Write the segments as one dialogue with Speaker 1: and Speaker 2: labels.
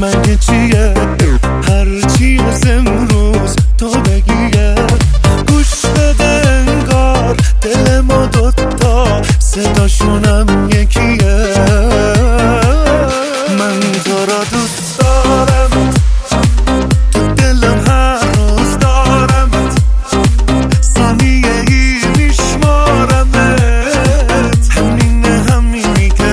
Speaker 1: مگه چیه هرچی از امروز تو بگیه. گوش بده انگار دل ما دوتا صداشونم یکیه. من تو را دوست دارم، تو دلم هر روز دارمت، ثانیه ای میشمارمت، همینی که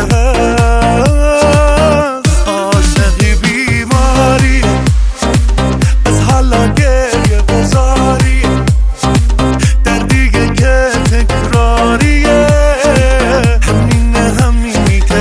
Speaker 1: هست. عاشقی بیماری از حالا گریه بزاری، دردیه که تکراریه، همینی که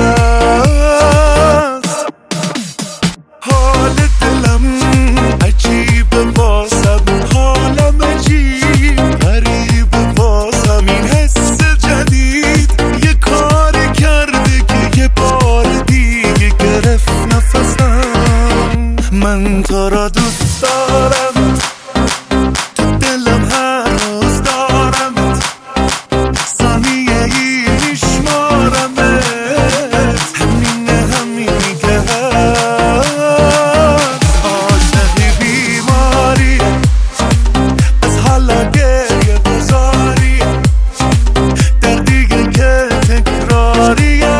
Speaker 1: هست. حال دلم عجیبه واسم، حالم عجیب غریبه واسم، این حس جدید یه کاری کرده که یه بار دیگه گرفت نفسم. من تو را دوست دارم، تو دلم هر روز دارمت، ثانیه ای میشمارمت، همینی که هست. عاشقی بیماری از حالا گریه بزاری، دردیه که تکراریه،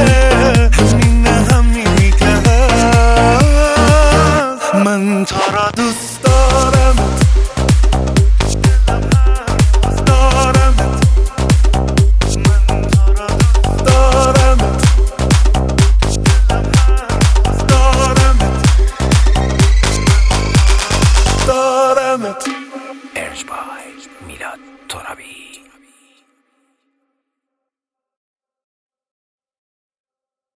Speaker 1: همینی که هست. من تو را دوست دارم،
Speaker 2: ارج بای میلاد ترابی.